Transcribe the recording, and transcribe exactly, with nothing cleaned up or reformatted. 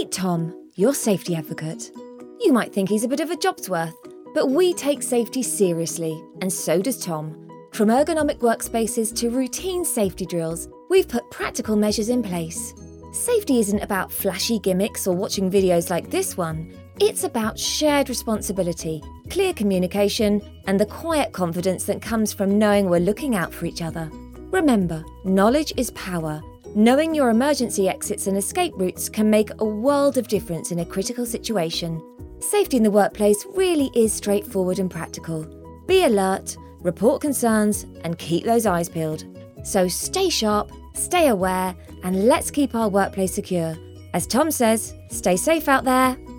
Meet Tom, your safety advocate. You might think he's a bit of a job's worth, but we take safety seriously, and so does Tom. From ergonomic workspaces to routine safety drills, we've put practical measures in place. Safety isn't about flashy gimmicks or watching videos like this one. It's about shared responsibility, clear communication, and the quiet confidence that comes from knowing we're looking out for each other. Remember, knowledge is power. Knowing your emergency exits and escape routes can make a world of difference in a critical situation. Safety in the workplace really is straightforward and practical. Be alert, report concerns, and keep those eyes peeled. So stay sharp, stay aware, and let's keep our workplace secure. As Tom says, stay safe out there.